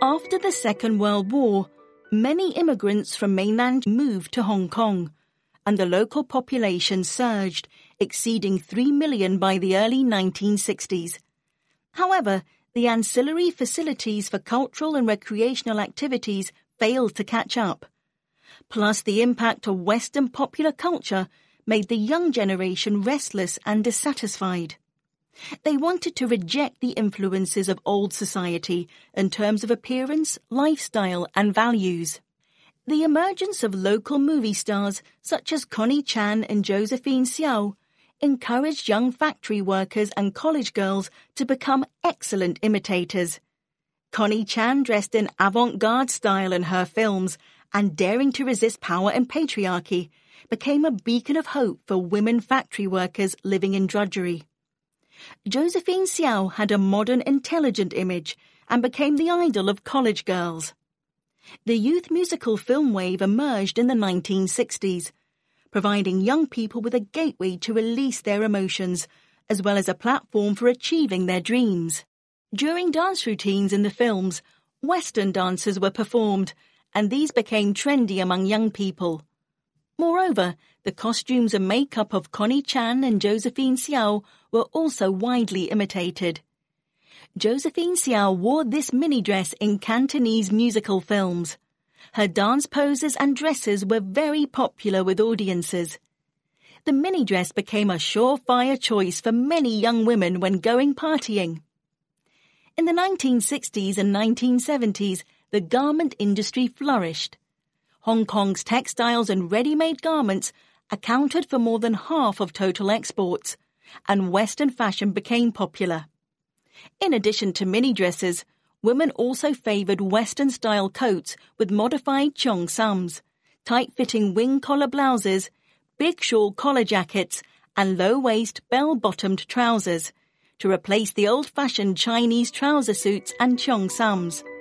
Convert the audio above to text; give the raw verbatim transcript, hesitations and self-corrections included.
After the Second World War, many immigrants from mainland moved to Hong Kong, and the local population surged, exceeding three million by the early nineteen sixties. However, the ancillary facilities for cultural and recreational activities failed to catch up. Plus, the impact of Western popular culture made the young generation restless and dissatisfied. They wanted to reject the influences of old society in terms of appearance, lifestyle, and values. The emergence of local movie stars such as Connie Chan and Josephine Xiao encouraged young factory workers and college girls to become excellent imitators. Connie Chan dressed in avant-garde style in her films and, daring to resist power and patriarchy, became a beacon of hope for women factory workers living in drudgery. Josephine Xiao had a modern, intelligent image and became the idol of college girls. The youth musical film wave emerged in the nineteen sixties, providing young people with a gateway to release their emotions, as well as a platform for achieving their dreams. During dance routines in the films, Western dances were performed, and these became trendy among young people. Moreover, the costumes and makeup of Connie Chan and Josephine Xiao were also widely imitated. Josephine Xiao wore this mini-dress in Cantonese musical films. Her dance poses and dresses were very popular with audiences. The mini-dress became a surefire choice for many young women when going partying. In the nineteen sixties and nineteen seventies, the garment industry flourished. Hong Kong's textiles and ready-made garments accounted for more than half of total exports, and Western fashion became popular. In addition to mini-dresses, women also favoured Western-style coats with modified cheongsams, tight-fitting wing-collar blouses, big shawl collar jackets, and low-waist, bell-bottomed trousers, to replace the old-fashioned Chinese trouser suits and cheongsams.